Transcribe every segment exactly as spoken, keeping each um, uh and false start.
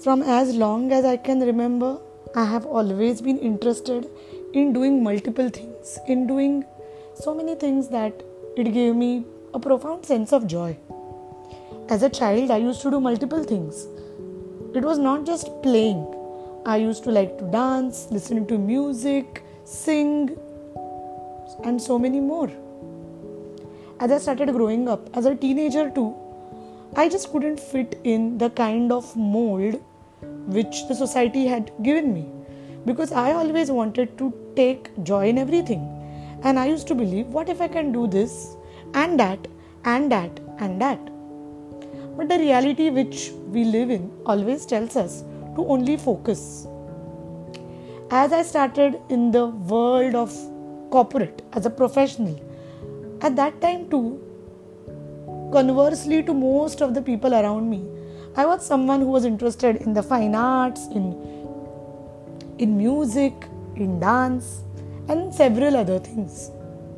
From as long as I can remember, I have always been interested in doing multiple things, in doing so many things that it gave me a profound sense of joy. As a child, I used to do multiple things. It was not just playing. I used to like to dance, listen to music, sing, and so many more. As I started growing up, as a teenager too, I just couldn't fit in the kind of mold which the society had given me, because I always wanted to take joy in everything. And I used to believe, what if I can do this and that and that and that? But the reality which we live in always tells us to only focus. As I started in the world of corporate as a professional, at that time too, conversely to most of the people around me, I was someone who was interested in the fine arts, in, in music, in dance, and several other things.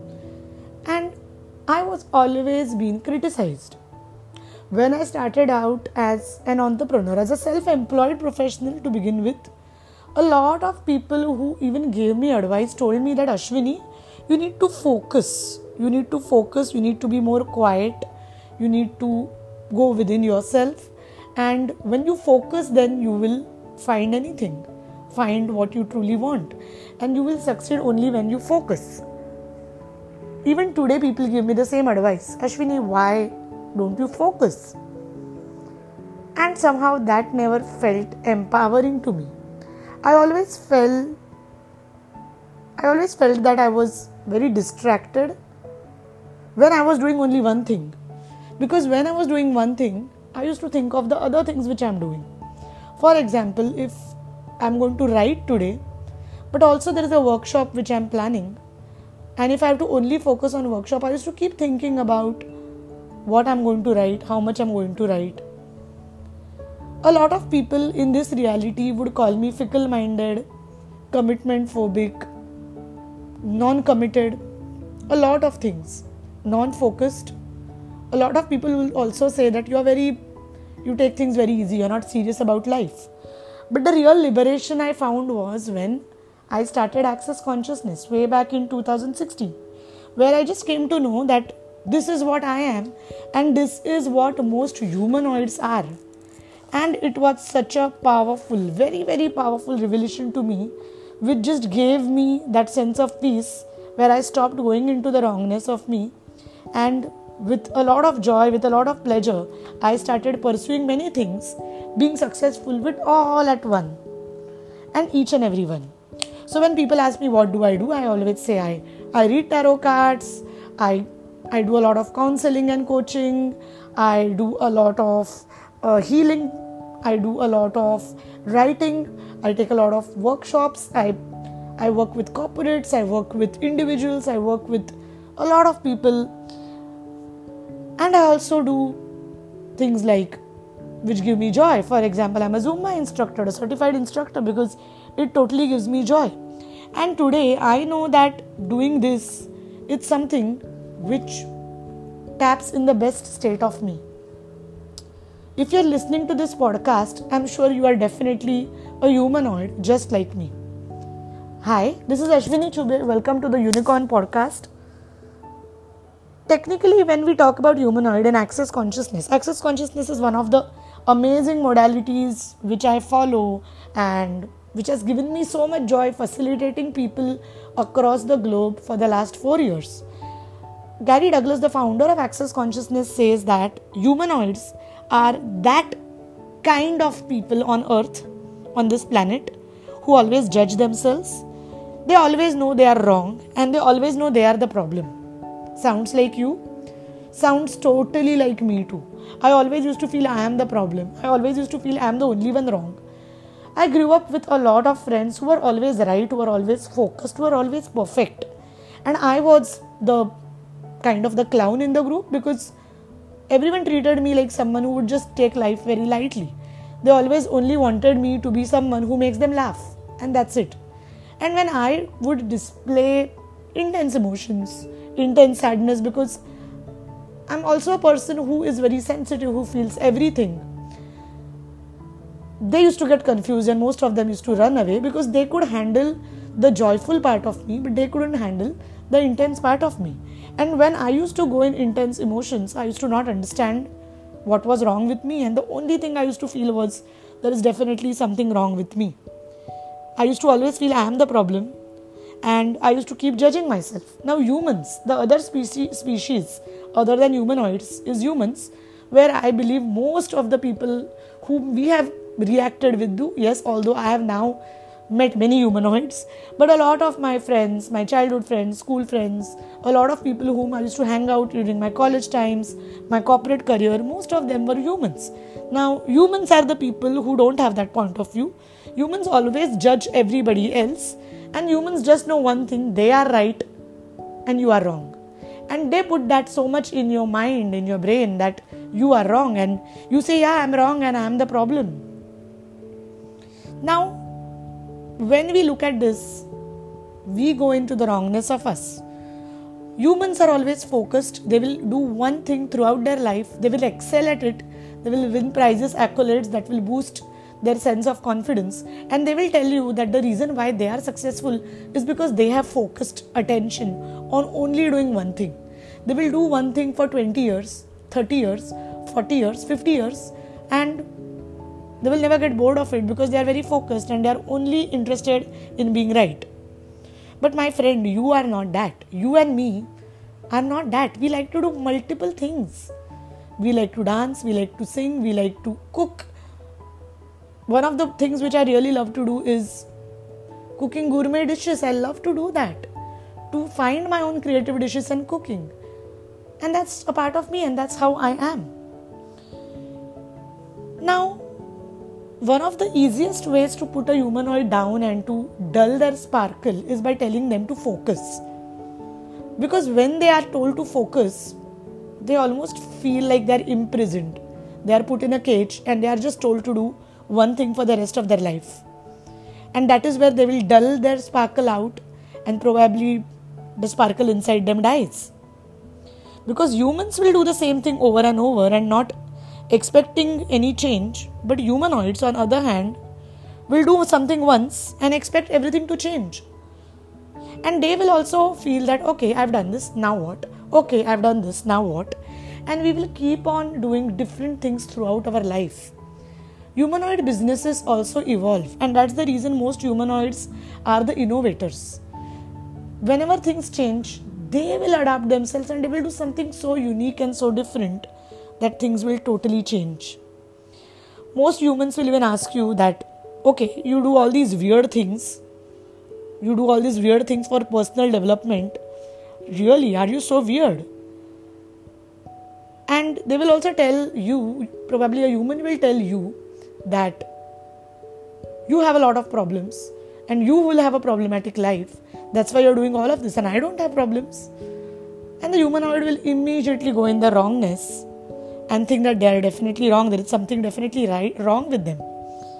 And I was always being criticized. When I started out as an entrepreneur, as a self-employed professional to begin with, a lot of people who even gave me advice told me that, Ashwini, you need to focus. You need to focus. You need to be more quiet. You need to go within yourself. And when you focus, then you will find anything. Find what you truly want. And you will succeed only when you focus. Even today, people give me the same advice. Ashwini, why don't you focus? And somehow that never felt empowering to me. I always felt, I always felt that I was very distracted when I was doing only one thing. Because when I was doing one thing, I used to think of the other things which I am doing. For example, if I am going to write today, but also there is a workshop which I am planning, and if I have to only focus on workshop, I used to keep thinking about what I am going to write, how much I am going to write. A lot of people in this reality would call me fickle-minded, commitment-phobic, non-committed, a lot of things, non-focused. A lot of people will also say that you are very, you take things very easy, you are not serious about life. But the real liberation I found was when I started Access Consciousness way back in two thousand sixteen, where I just came to know that this is what I am and this is what most humanoids are. And it was such a powerful, very, very powerful revelation to me, which just gave me that sense of peace where I stopped going into the wrongness of me, and with a lot of joy, with a lot of pleasure, I started pursuing many things, being successful with all at one and each and every one. So when people ask me what do I do, I always say I, I read tarot cards, I, I do a lot of counseling and coaching, I do a lot of uh, healing, I do a lot of writing, I take a lot of workshops, I, I work with corporates, I work with individuals, I work with a lot of people. And I also do things like which give me joy. For example, I'm a Zumba instructor, a certified instructor, because it totally gives me joy. And today I know that doing this, it's something which taps in the best state of me. If you're listening to this podcast, I'm sure you are definitely a humanoid just like me. Hi, this is Ashwini Chube. Welcome to the Unicorn Podcast. Technically, when we talk about humanoid and access consciousness, access consciousness is one of the amazing modalities which I follow and which has given me so much joy facilitating people across the globe for the last four years. Gary Douglas, the founder of Access Consciousness, says that humanoids are that kind of people on earth, on this planet, who always judge themselves. They always know they are wrong and they always know they are the problem. Sounds like you? Sounds totally like me too. I always used to feel I am the problem. I always used to feel I am the only one wrong. I grew up with a lot of friends who were always right, who were always focused, who were always perfect. And I was the kind of the clown in the group because everyone treated me like someone who would just take life very lightly. They always only wanted me to be someone who makes them laugh. And that's it. And when I would display intense emotions, intense sadness, because I'm also a person who is very sensitive, who feels everything. they used to get confused, and most of them used to run away because they could handle the joyful part of me, but they couldn't handle the intense part of me. And when I used to go in intense emotions, I used to not understand what was wrong with me, and the only thing I used to feel was there is definitely something wrong with me. I used to always feel I am the problem, and I used to keep judging myself. Now humans, the other species, species other than humanoids is humans, where I believe most of the people whom we have reacted with do, yes, although I have now met many humanoids, but a lot of my friends, my childhood friends, school friends, a lot of people whom I used to hang out during my college times, my corporate career, most of them were humans. Now humans are the people who don't have that point of view. Humans always judge everybody else, and humans just know one thing: they are right and you are wrong. And they put that so much in your mind, in your brain, that you are wrong, and you say, yeah, I'm wrong and I'm the problem. Now, when we look at this, we go into the wrongness of us. Humans are always focused. They will do one thing throughout their life. They will excel at it. They will win prizes, accolades that will boost their sense of confidence. And they will tell you that the reason why they are successful is because they have focused attention on only doing one thing. They will do one thing for twenty years, thirty years, forty years, fifty years, and they will never get bored of it because they are very focused and they are only interested in being right. But my friend, you are not that. You and me are not that. We like to do multiple things. We like to dance, we like to sing, we like to cook. One of the things which I really love to do is cooking gourmet dishes. I love to do that. To find my own creative dishes and cooking. And that's a part of me, and that's how I am. Now, one of the easiest ways to put a humanoid down and to dull their sparkle is by telling them to focus. Because when they are told to focus, they almost feel like they are imprisoned. They are put in a cage and they are just told to do one thing for the rest of their life. And that is where they will dull their sparkle out, and probably the sparkle inside them dies. Because humans will do the same thing over and over and not expecting any change, but humanoids on the other hand will do something once and expect everything to change. And they will also feel that, okay, I've done this, now what? Okay, I've done this, now what? And we will keep on doing different things throughout our life. Humanoid businesses also evolve, and that's the reason most humanoids are the innovators. Whenever things change, they will adapt themselves and they will do something so unique and so different that things will totally change. Most humans will even ask you that, okay, you do all these weird things, you do all these weird things for personal development. Really, are you so weird? And they will also tell you, probably a human will tell you that you have a lot of problems and you will have a problematic life. That's why you're doing all of this, and I don't have problems. And the humanoid will immediately go in the wrongness and think that they are definitely wrong. There is something definitely right, wrong with them.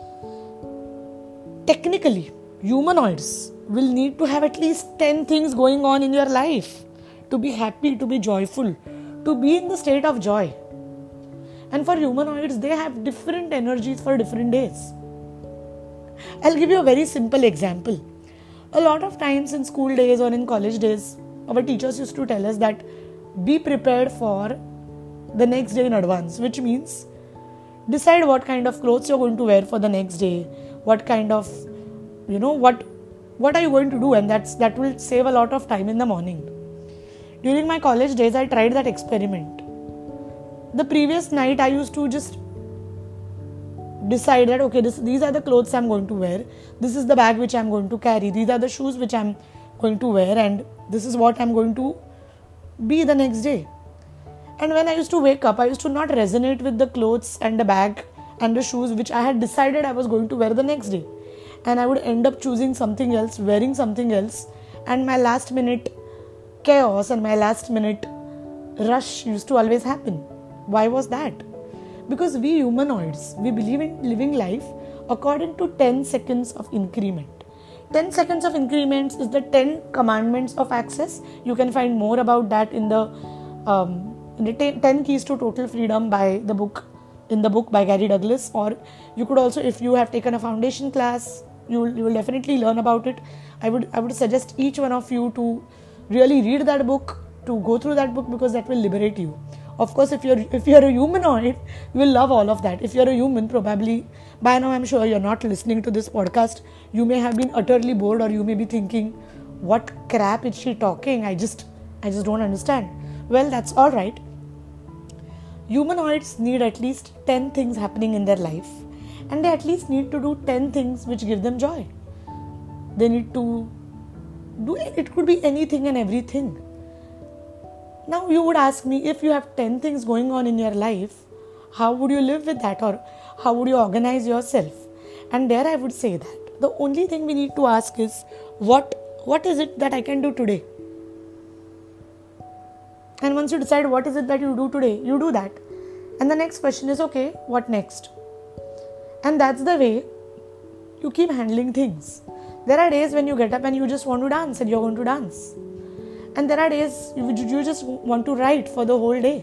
Technically, humanoids will need to have at least ten things going on in your life to be happy, to be joyful, to be in the state of joy. And for humanoids, they have different energies for different days. I'll give you a very simple example. A lot of times in school days or in college days, our teachers used to tell us that be prepared for the next day in advance, which means decide what kind of clothes you're going to wear for the next day, what kind of, you know, what what are you going to do, and that's that will save a lot of time in the morning. During my college days, I tried that experiment. The previous night, I used to just decide that, okay, this, these are the clothes I'm going to wear, this is the bag which I'm going to carry, these are the shoes which I'm going to wear, and this is what I'm going to be the next day. And when I used to wake up, I used to not resonate with the clothes and the bag and the shoes which I had decided I was going to wear the next day. And I would end up choosing something else, wearing something else, and my last minute chaos and my last minute rush used to always happen. Why was that? Because we humanoids, we believe in living life according to ten seconds of increment. ten seconds of increments is the ten commandments of access. You can find more about that in the um, in the ten keys to total freedom by the book in the book by Gary Douglas, or you could also, if you have taken a foundation class, you will, you will definitely learn about it. I would I would suggest each one of you to really read that book, to go through that book, because that will liberate you. Of course, if you're if you're a humanoid, you will love all of that. If you're a human, probably by now I'm sure you're not listening to this podcast. You may have been utterly bored, or you may be thinking, what crap is she talking? I just I just don't understand. Well, that's all right. Humanoids need at least ten things happening in their life, and they at least need to do ten things which give them joy. They need to do it. It could be anything and everything. Now you would ask me, if you have ten things going on in your life, how would you live with that, or how would you organize yourself? And there I would say that the only thing we need to ask is, what what is it that I can do today? And once you decide what is it that you do today, you do that. And the next question is, okay, what next? And that's the way you keep handling things. There are days when you get up and you just want to dance, and you're going to dance. And there are days you, you just want to write for the whole day.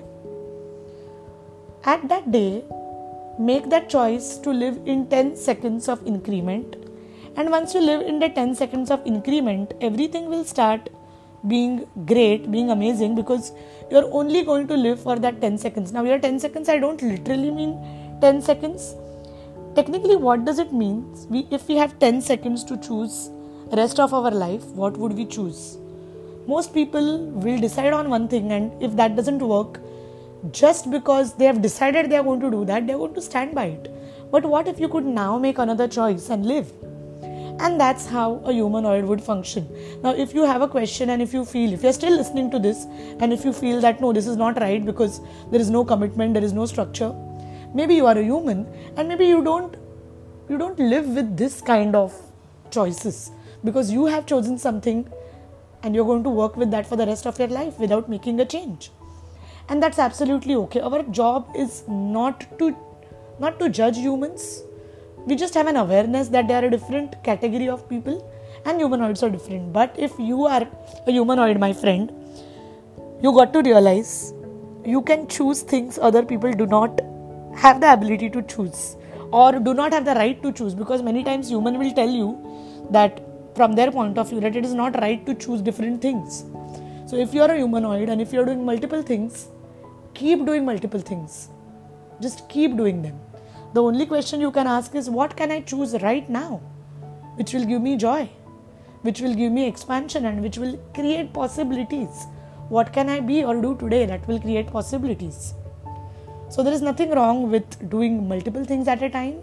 At that day, make that choice to live in ten seconds of increment. And once you live in the ten seconds of increment, everything will start being great, being amazing, because you're only going to live for that ten seconds. Now, here ten seconds, I don't literally mean ten seconds. Technically, what does it mean? We, if we have ten seconds to choose rest of our life, what would we choose? Most people will decide on one thing, and if that doesn't work, just because they have decided they are going to do that, they are going to stand by it. But what if you could now make another choice and live? And that's how a humanoid would function. Now, if you have a question, and if you feel, if you're still listening to this, and if you feel that no, this is not right because there is no commitment, there is no structure, maybe you are a human, and maybe you don't you don't live with this kind of choices, because you have chosen something and you're going to work with that for the rest of your life without making a change. And that's absolutely okay. Our job is not to not to judge humans. We just have an awareness that they are a different category of people, and humanoids are different. But if you are a humanoid, my friend, you got to realize you can choose things other people do not have the ability to choose, or do not have the right to choose, because many times human will tell you that from their point of view that it is not right to choose different things. So if you are a humanoid and if you are doing multiple things, keep doing multiple things. Just keep doing them. The only question you can ask is, what can I choose right now which will give me joy, which will give me expansion, and which will create possibilities? What can I be or do today that will create possibilities? So there is nothing wrong with doing multiple things at a time.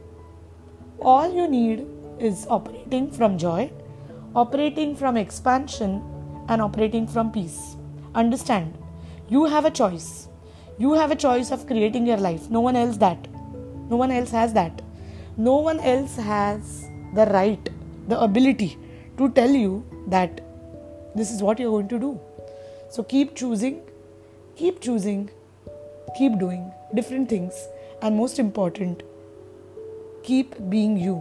All you need is operating from joy, operating from expansion, and operating from peace. Understand, you have a choice. You have a choice of creating your life. No one else that. No one else has that. No one else has the right, the ability to tell you that this is what you're going to do. So keep choosing, keep choosing, keep doing different things, and most important, keep being you.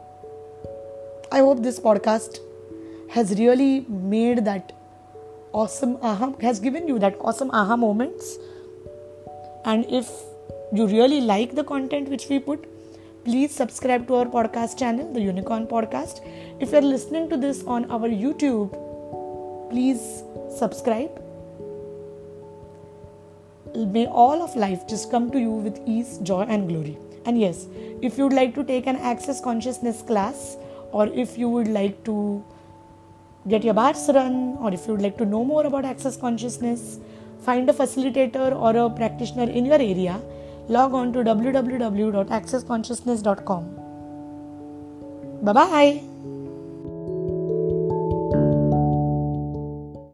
I hope this podcast has really made that awesome aha, has given you that awesome aha moments. And if you really like the content which we put, please subscribe to our podcast channel, the Unicorn Podcast. If you're listening to this on our YouTube, please subscribe. May all of life just come to you with ease, joy, and glory. And yes, if you'd like to take an Access Consciousness class, or if you would like to get your bars run, or if you would like to know more about Access Consciousness, find a facilitator or a practitioner in your area, log on to w w w dot access consciousness dot com. Bye-bye.